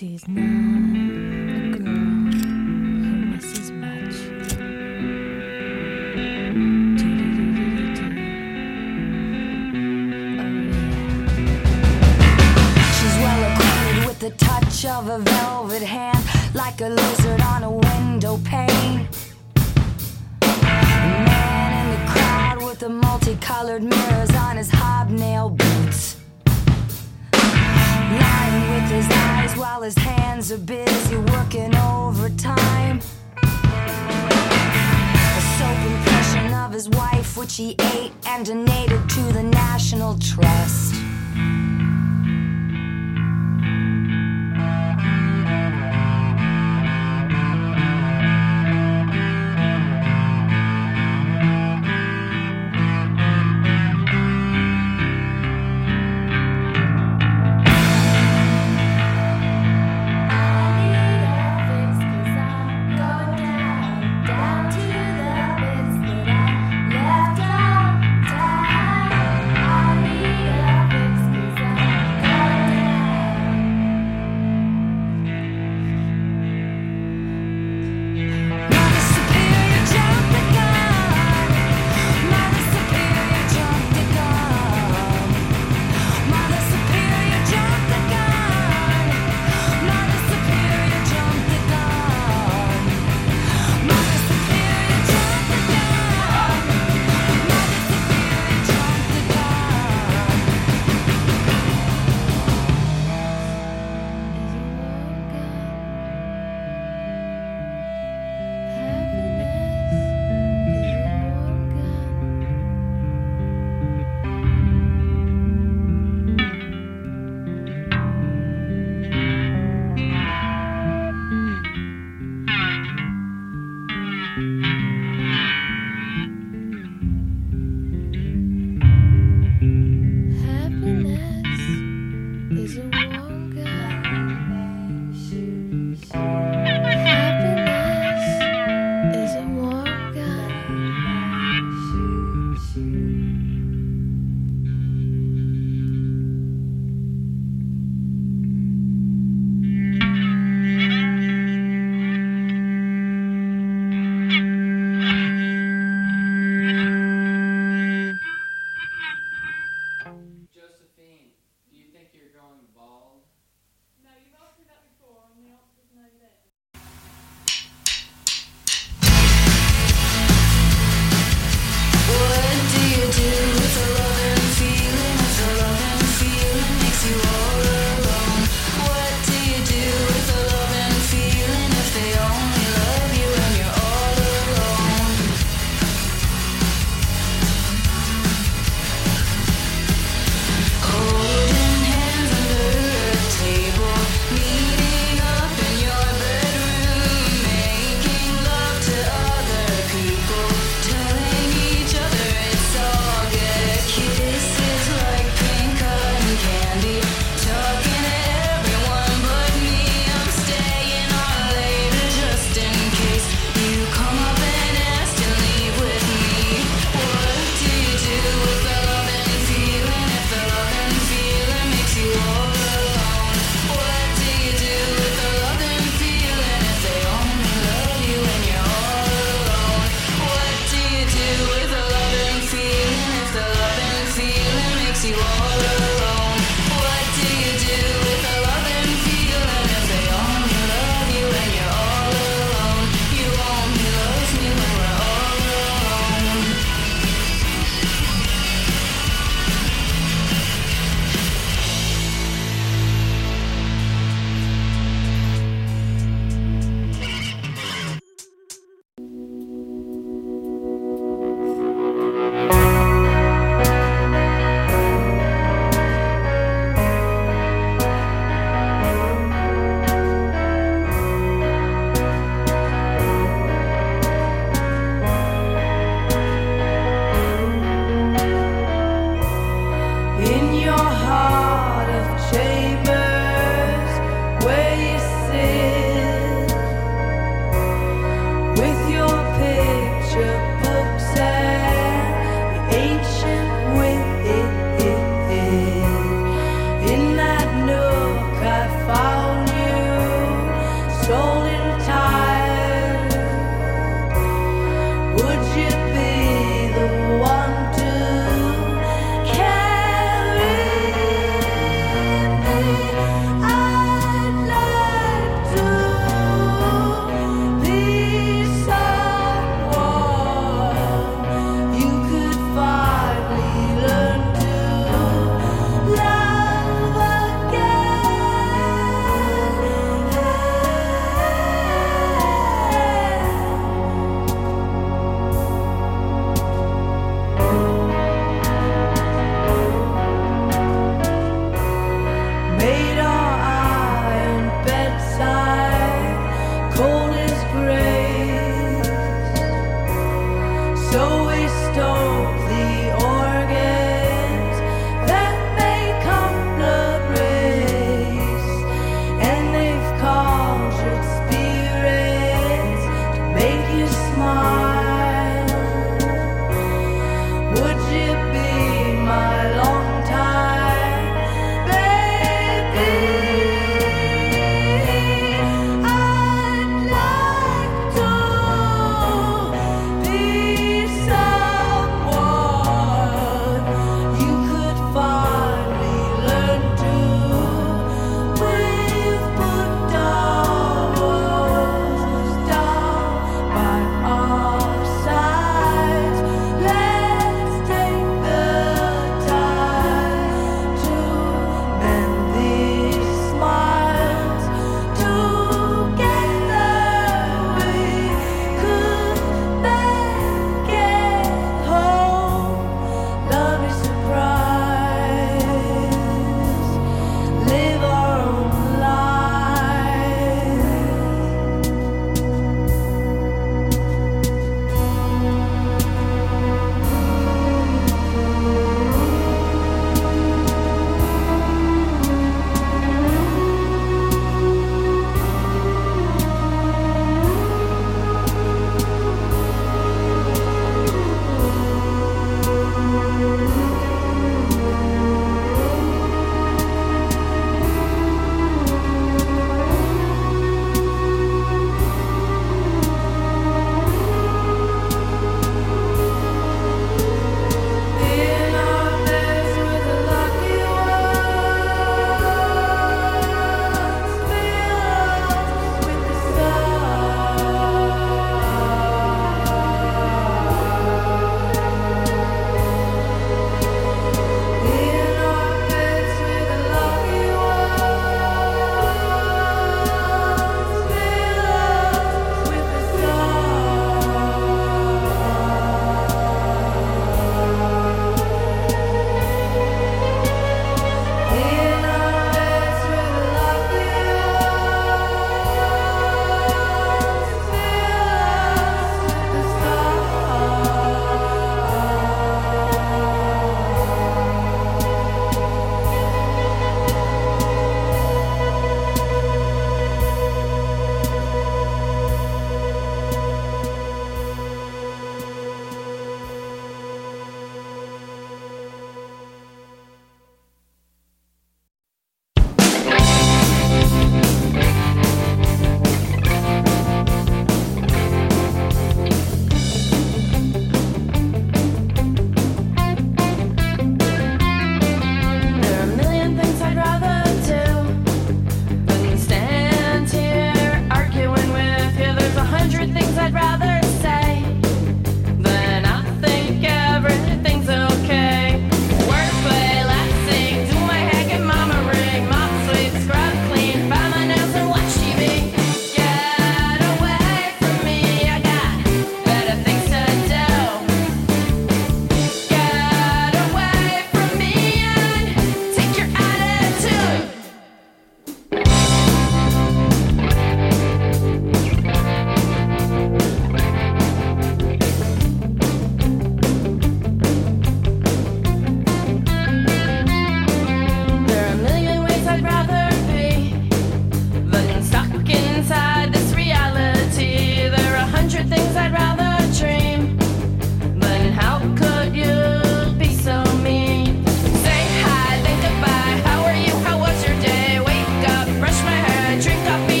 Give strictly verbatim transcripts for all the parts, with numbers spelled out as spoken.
She's not a girl who misses much. Do-do-do-do-do-do. Oh yeah. She's well acquainted with the touch of a velvet hand, like a lizard on a window pane. A man in the crowd with the multicolored mirrors on his hobnail boots, lying with his eyes while his hands are busy working overtime. A soap impression of his wife, which he ate and donated to the National Trust. Meeting up in your bed.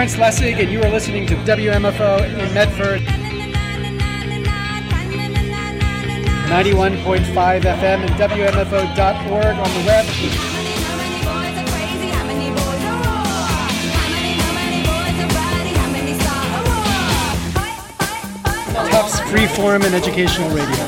Lawrence Lessig, and you are listening to W M F O in Medford. ninety-one point five F M and W M F O dot org on the web. Tufts Freeform and Educational Radio.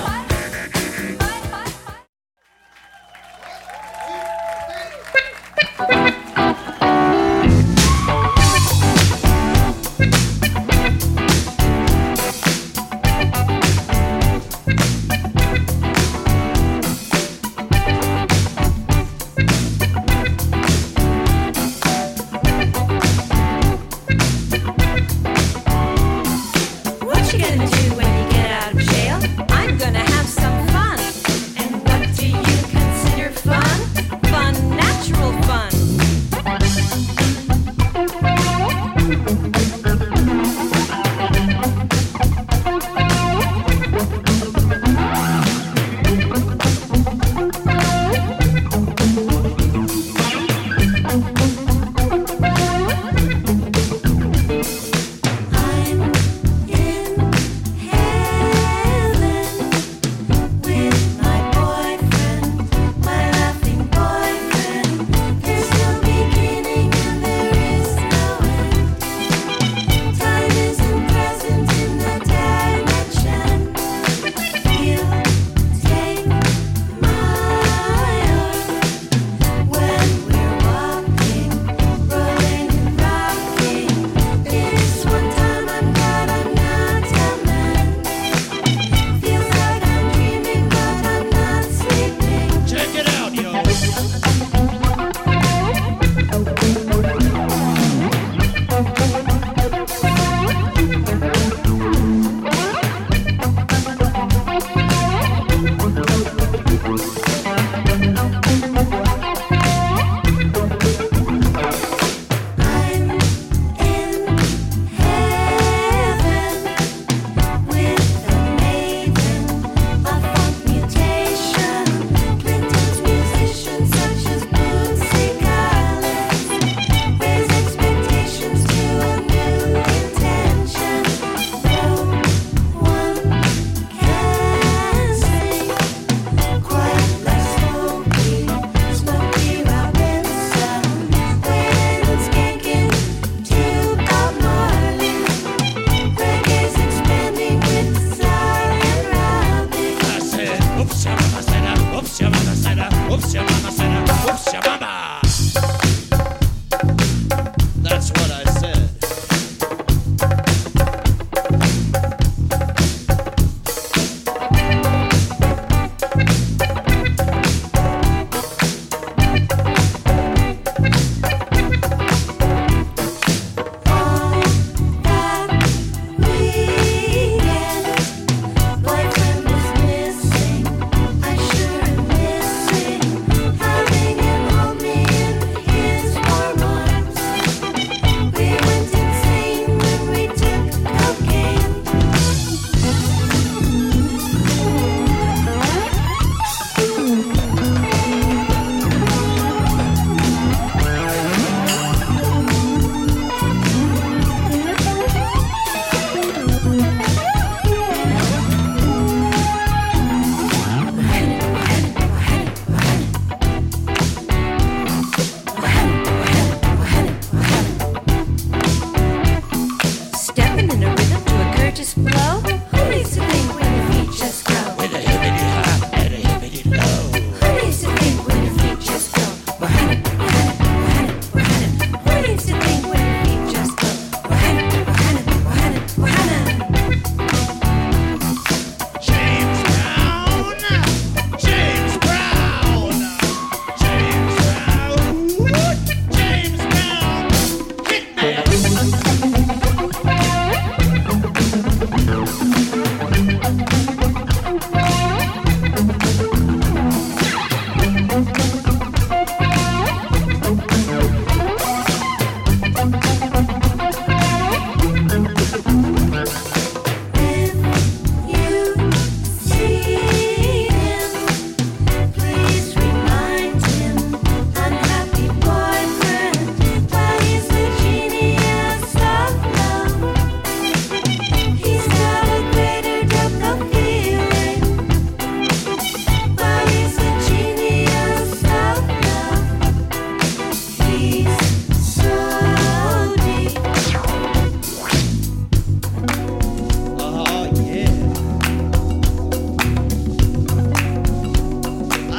I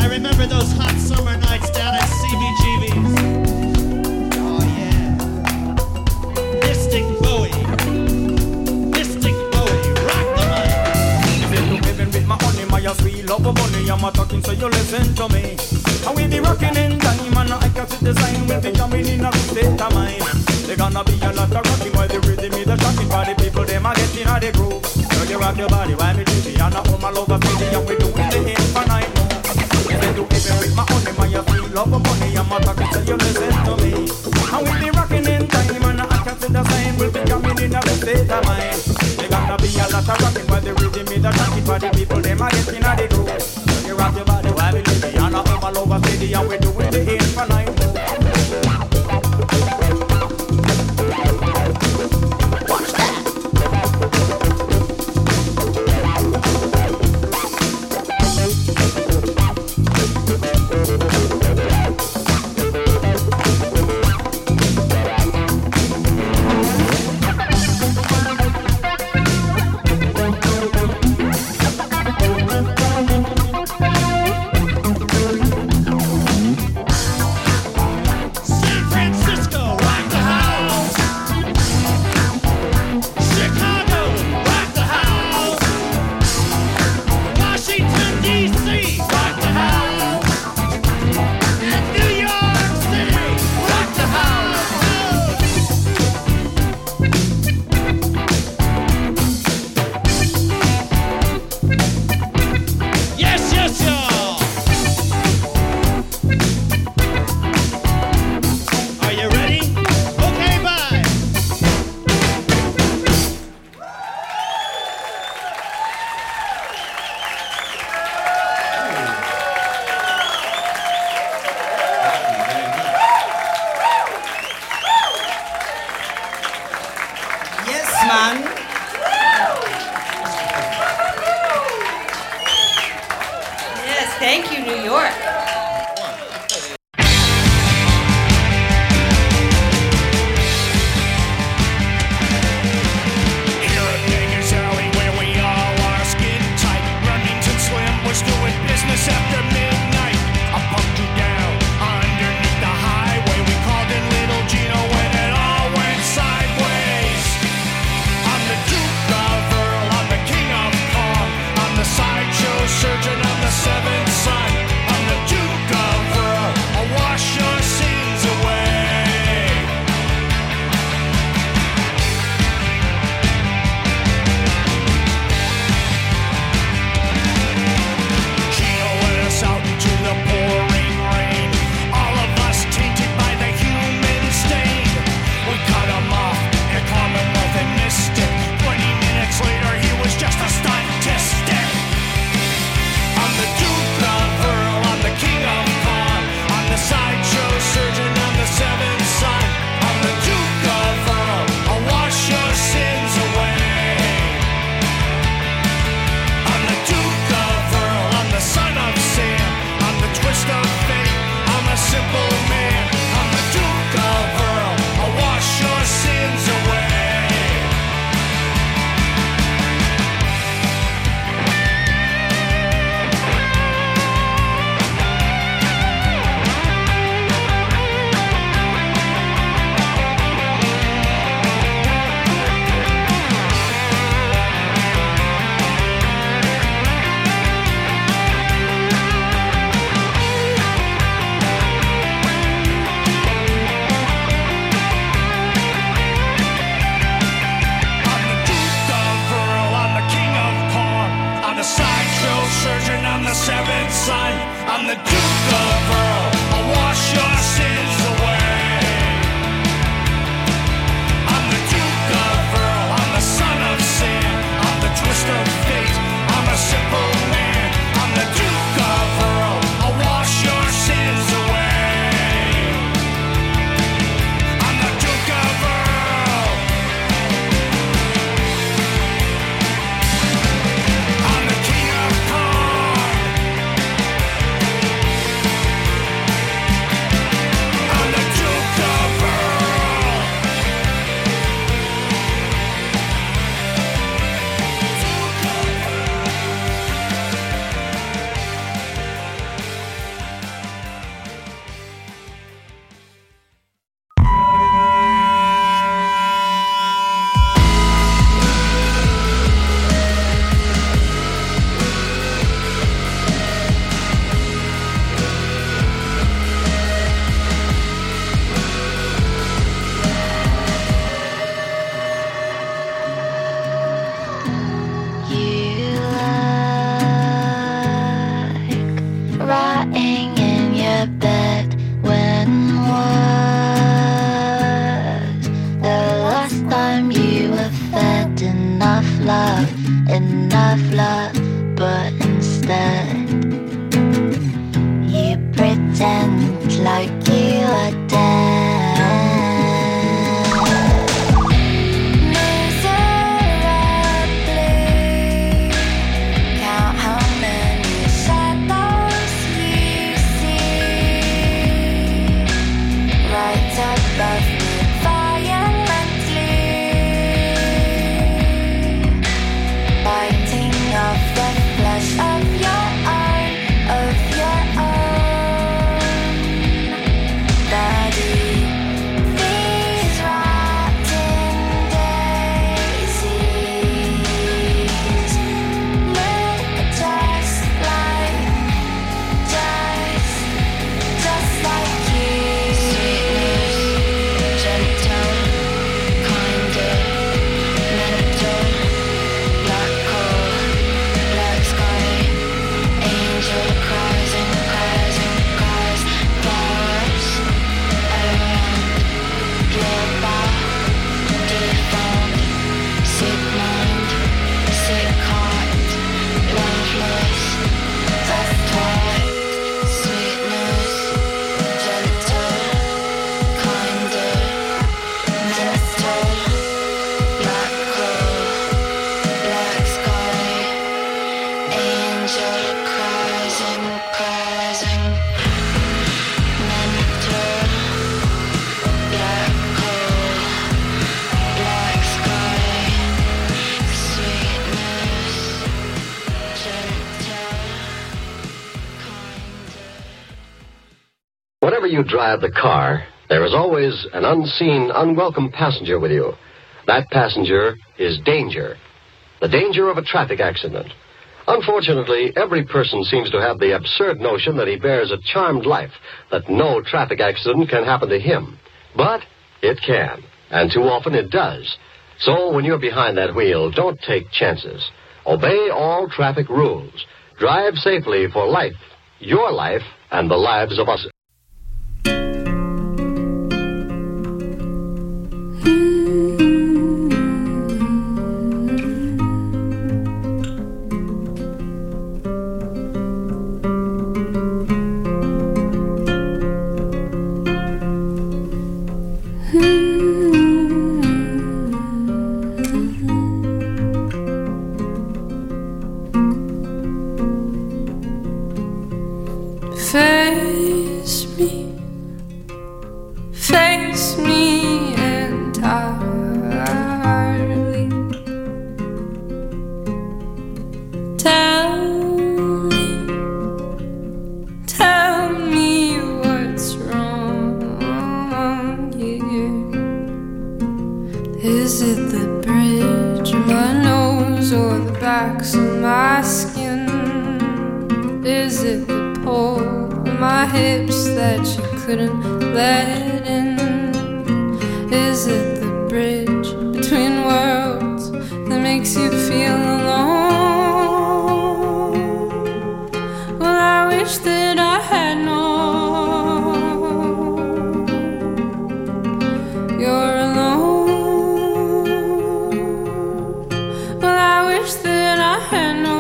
I remember those hot summer nights down at C B G B's. Oh yeah. Mystic Bowie. Mystic Bowie. Rock the mic. If you living with my honey, my sweet love of money, I'm a talking so you listen to me. And we be rocking in time and I can see the sign. We'll be jumping in a state of mind. They gonna be a lot of rocking while the rhythm is the shocking for the people, them are getting out the groove. So you rock your body while me do the and I hold my love of baby and we doing the infinite move. If they do even with my honey, my sweet love of money, I'm a talking so you listen to me. And we be rocking in time and I can see the sign. We'll be jumping in a state of mind. They gonna be a lot of rocking while the rhythm is the shocking for the people, them are getting out the groove. So you rock your body while me do the and I hold my love of baby and we doing the infinite move. Whenever you drive the car, there is always an unseen, unwelcome passenger with you. That passenger is danger. The danger of a traffic accident. Unfortunately, every person seems to have the absurd notion that he bears a charmed life, that no traffic accident can happen to him. But it can, and too often it does. So when you're behind that wheel, don't take chances. Obey all traffic rules. Drive safely for life, your life, and the lives of us. Face me, face me entirely. Tell me, tell me what's wrong here. Is it the bridge of my nose or the backs of my skin? Is it the pole my hips that you couldn't let in? Is it the bridge between worlds that makes you feel alone? Well, I wish that I had known you're alone. Well, I wish that I had known.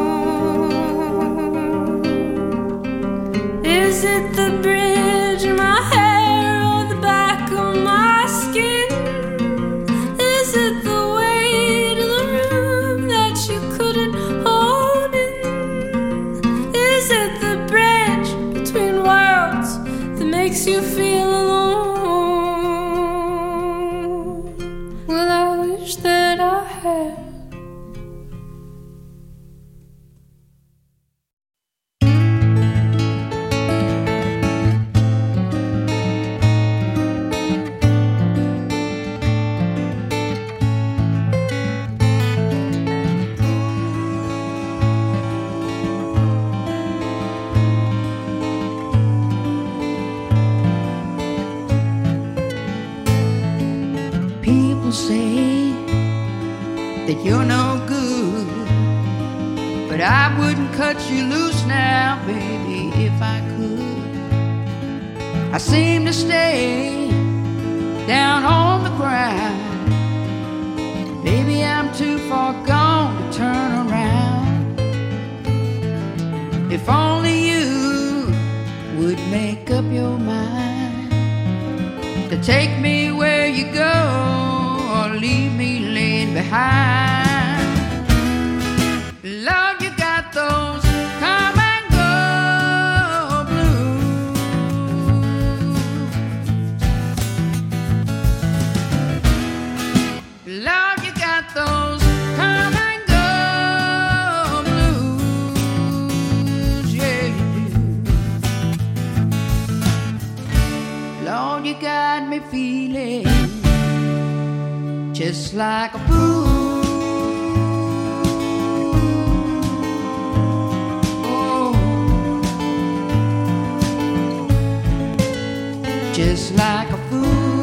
Is it the bridge in my hair or the back of my skin? Is it the weight of the room that you couldn't hold in? Is it the bridge between worlds that makes you feel alone? Well, I wish that I had. Say that you're no good, but I wouldn't cut you loose now, baby, if I could. I seem to stay down on the ground. Maybe I'm too far gone to turn around. If only you would make up your mind to take me where you go, or leave me laying behind. Lord, you got those come and go blues. Lord, you got those come and go blues. Yeah, you do. Lord, you got me feeling just like a fool. Oh, just like a fool.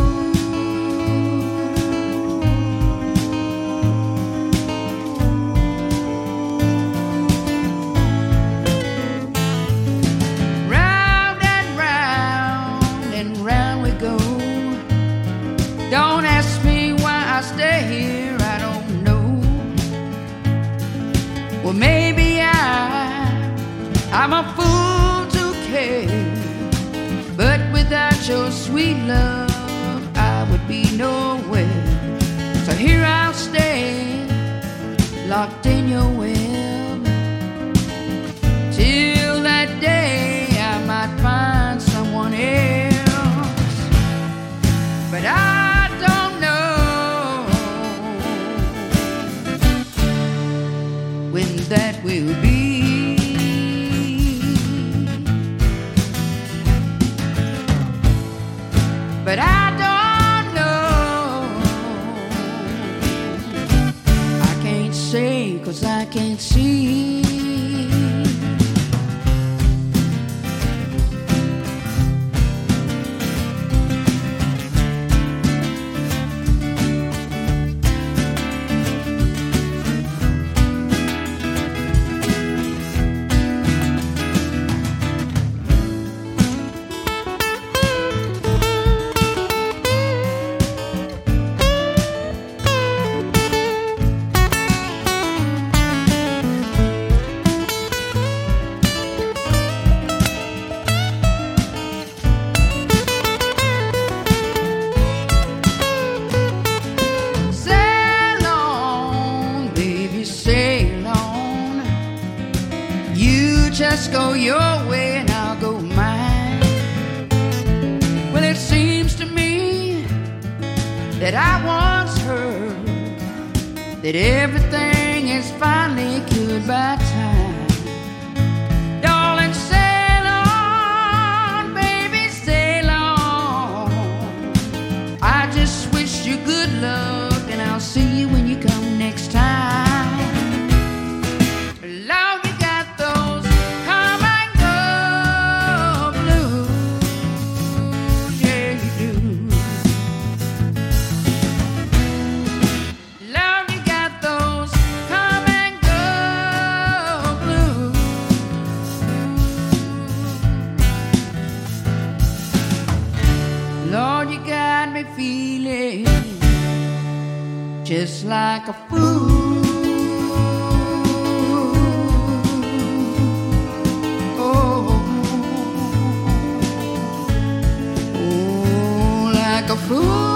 Round and round and round we go. Don't ask me I stay here, I don't know. Well, maybe I, I'm a fool to care, but without your sweet love, I would be nowhere. So here I'll stay, locked in your web, till that day I might find someone else. But I that will be. can't see. Just go your way and I'll go mine. Well, it seems to me that I once heard that everything is finally cured by time. Darling, sail on, baby, sail on. I just wish you good luck and I'll see you when you come next time. Lord, you got those feeling just like a fool. Oh, oh, like a fool.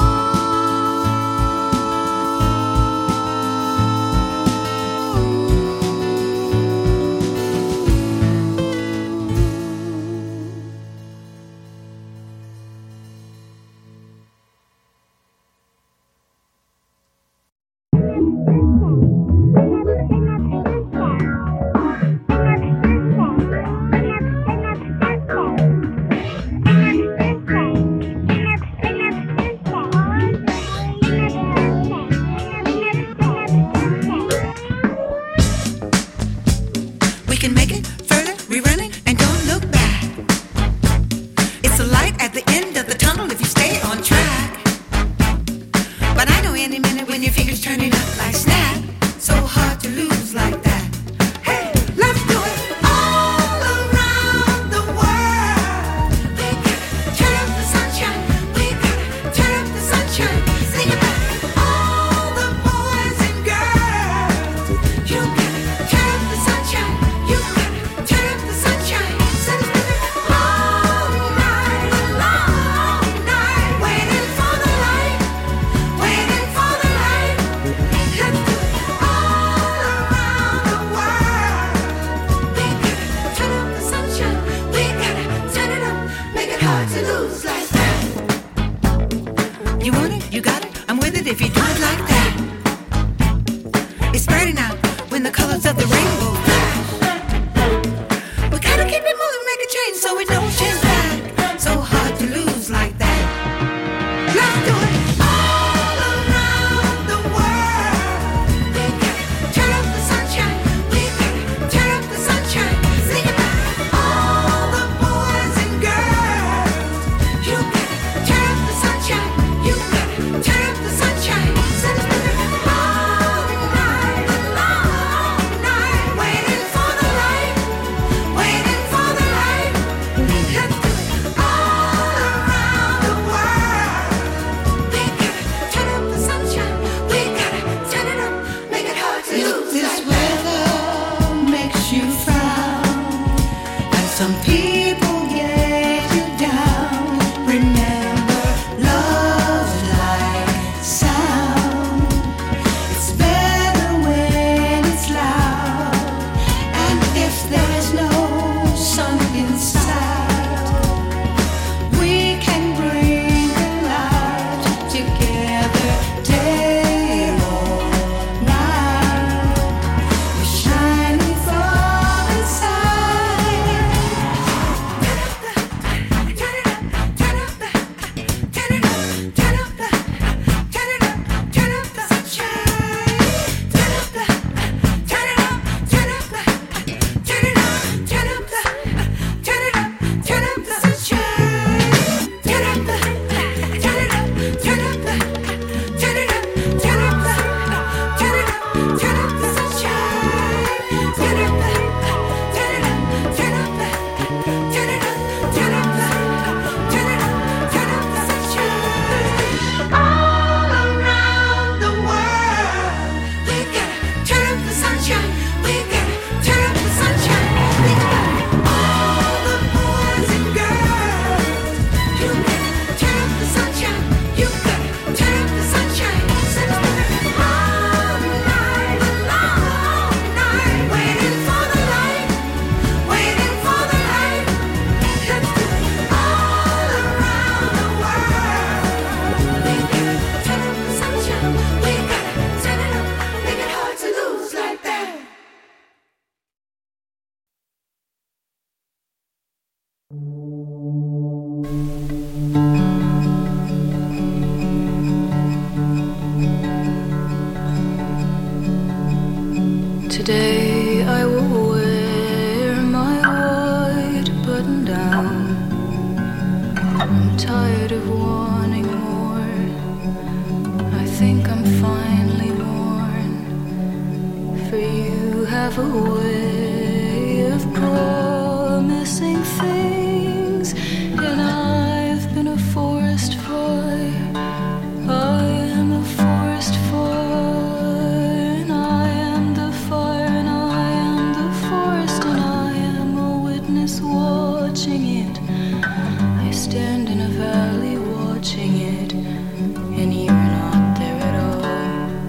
tired of wanting more. I think I'm finally worn. For you have a way of promising things, and I've been a forest fire. I am a forest fire, and I am the fire, and I am the forest, and I am a witness watching it. I stand in a valley watching it, and you're not there at all.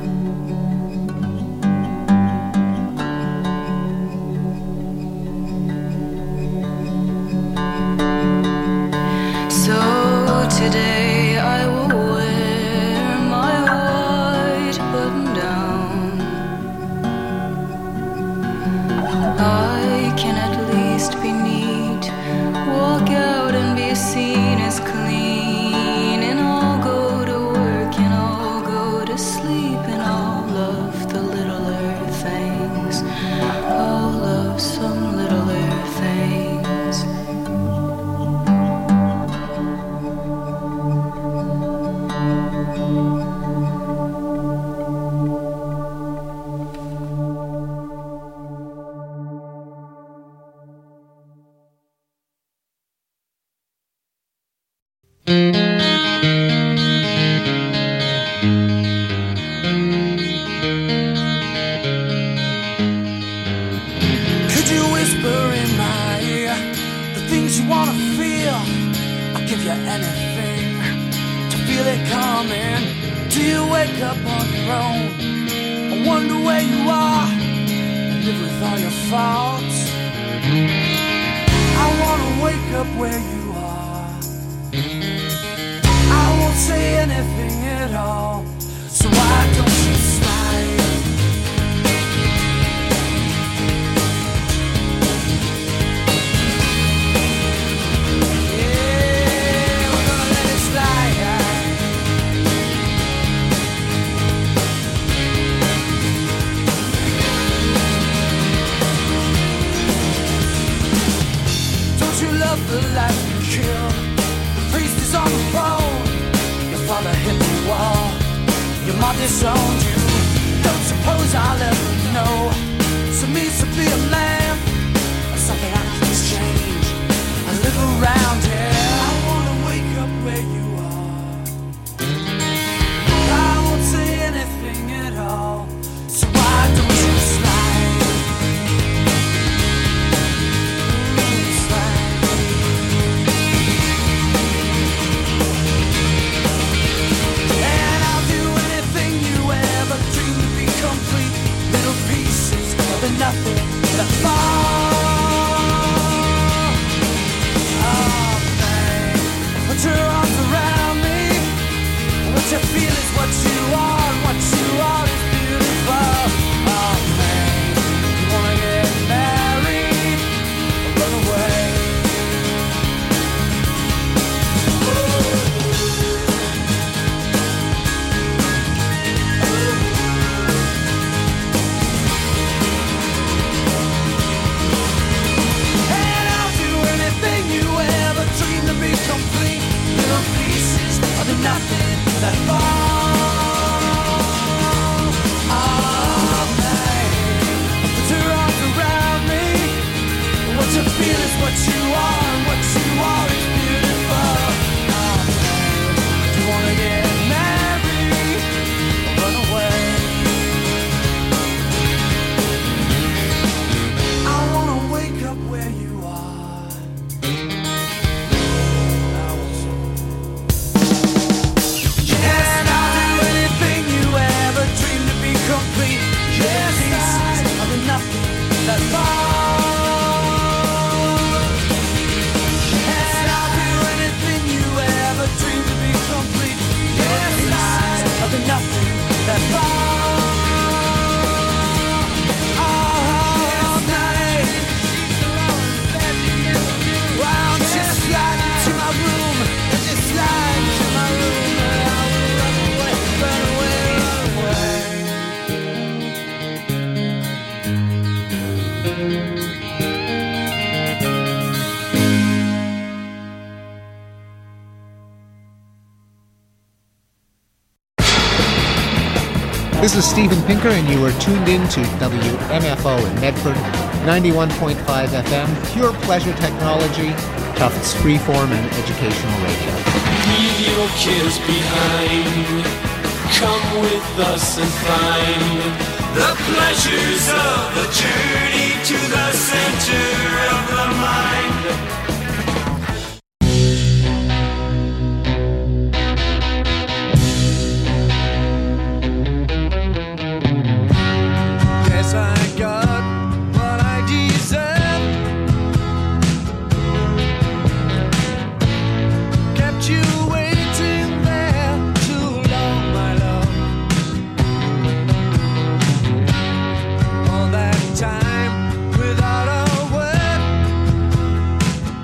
So today I will wear my white button down. I can at least be neat, walk out and be seen as clean, and I'll go to work and I'll go to sleep, and I'll love the littler things. I'll love some littler things. Could you whisper in my ear the things you wanna feel? I'll give you anything to feel it coming. Do you wake up on your own? I wonder where you are and live with all your faults. I wanna wake up where you are. I won't say anything at all. So why don't you slide? The life you killed, the priest is on the throne. Your father hit the wall, your mom disowned you. Don't suppose I'll ever know what it means to be a man, or something I can change. I live around here. I wanna wake up where you are. I won't say anything at all. So why don't you slide? Complete little pieces This is Steven Pinker, and you are tuned in to W M F O in Medford, ninety-one point five F M, pure pleasure technology, Tufts freeform and educational radio. Leave your cares behind. Come with us and find the pleasures of the journey to the center of the mind. I got what I deserve. Kept you waiting there too long, my love. All that time without a word.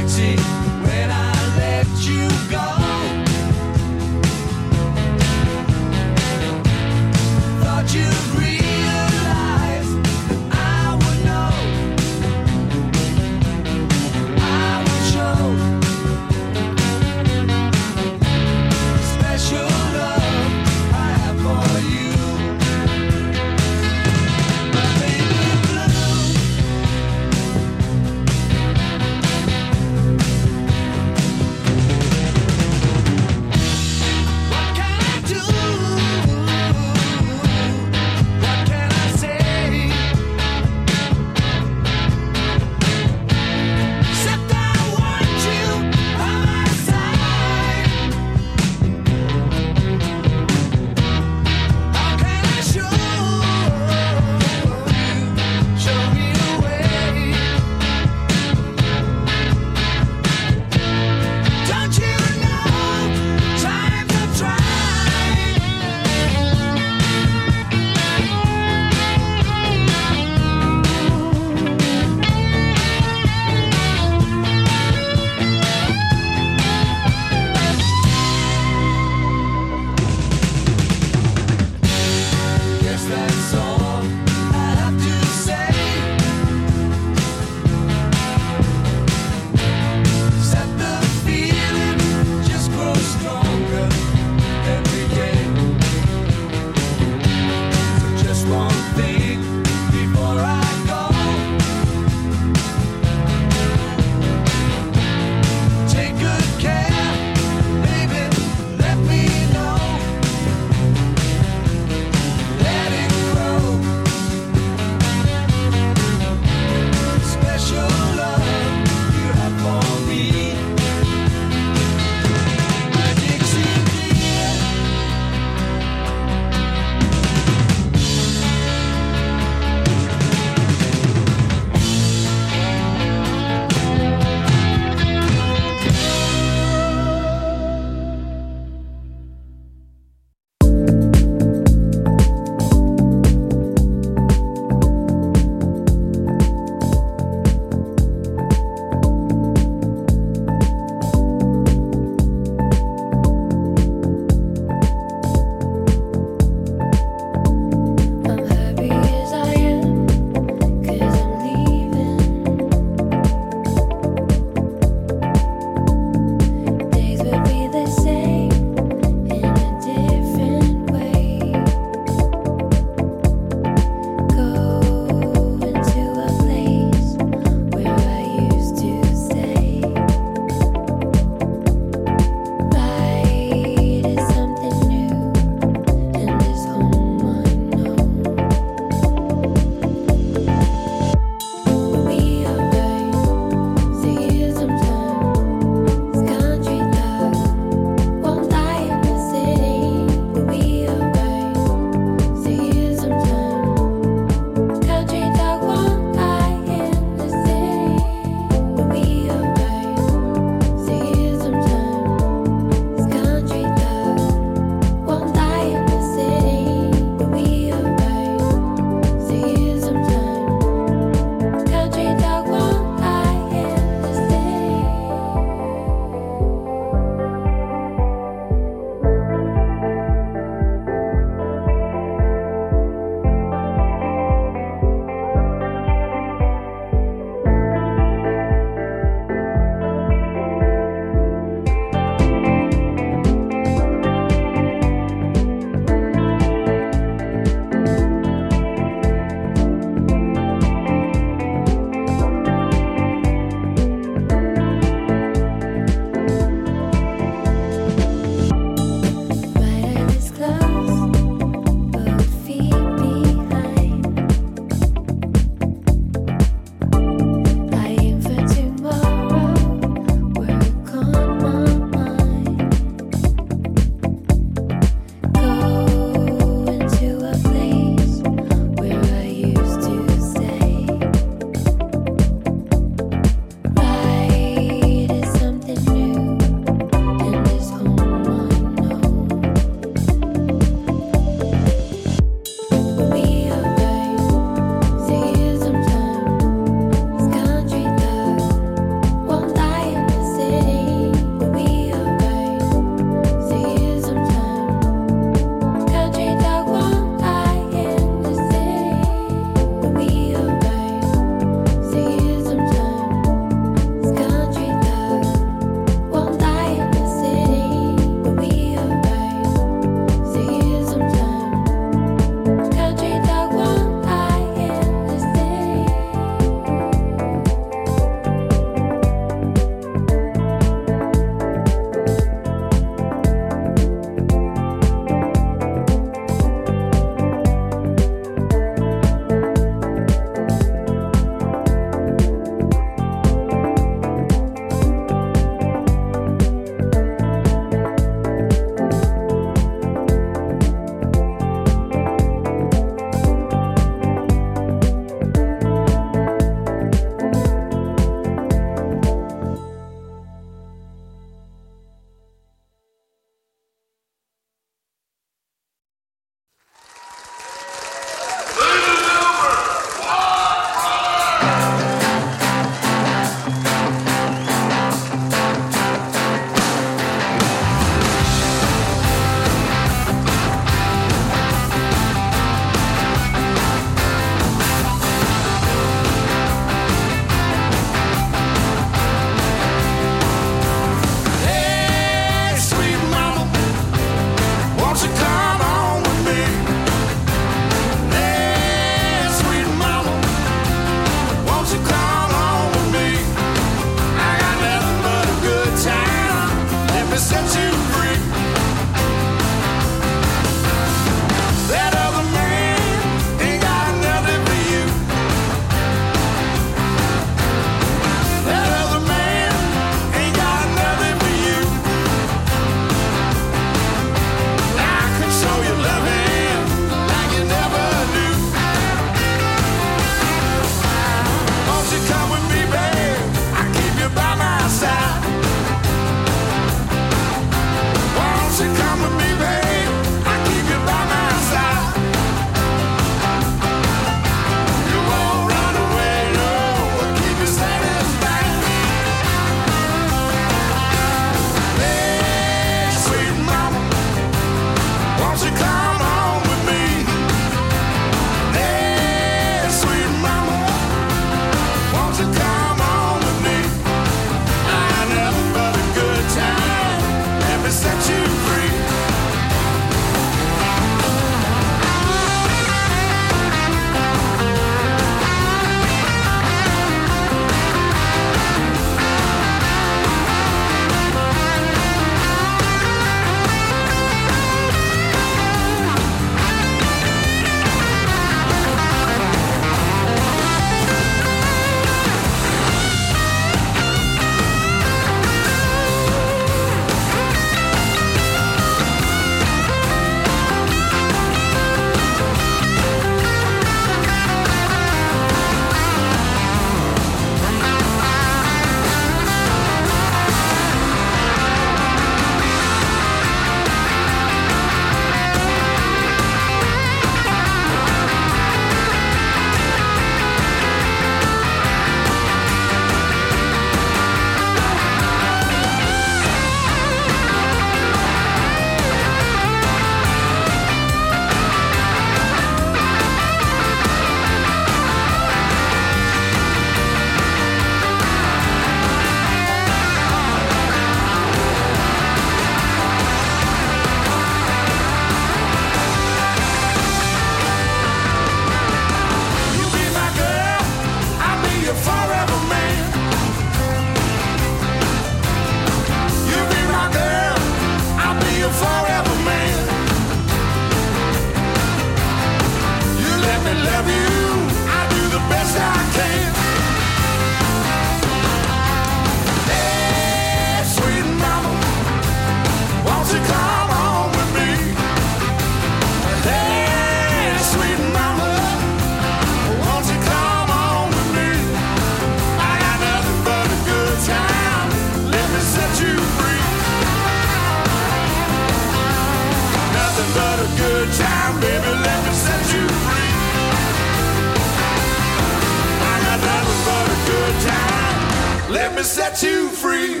me set you free.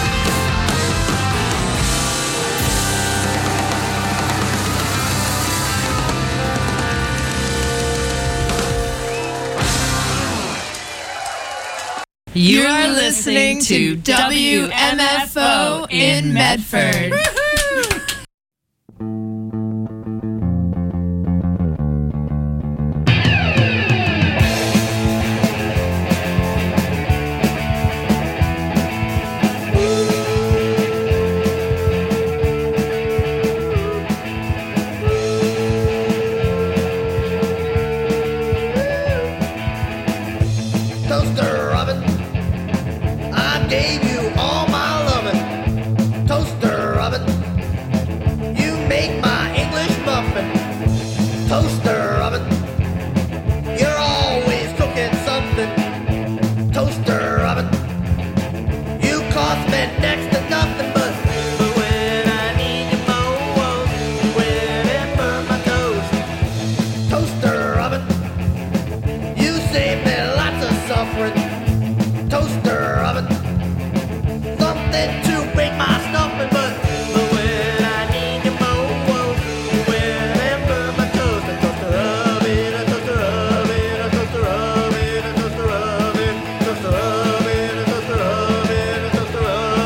You are listening to W M F O in Medford. Toaster oven, I gave you all my loving. Toaster oven, you make my English muffin. Toaster oven, you're always cooking something. Toaster oven, you cost me next to nothing, but but when I need you most, when it burn my toast. Toaster oven, you save me lots of suffering. Toaster oven, something to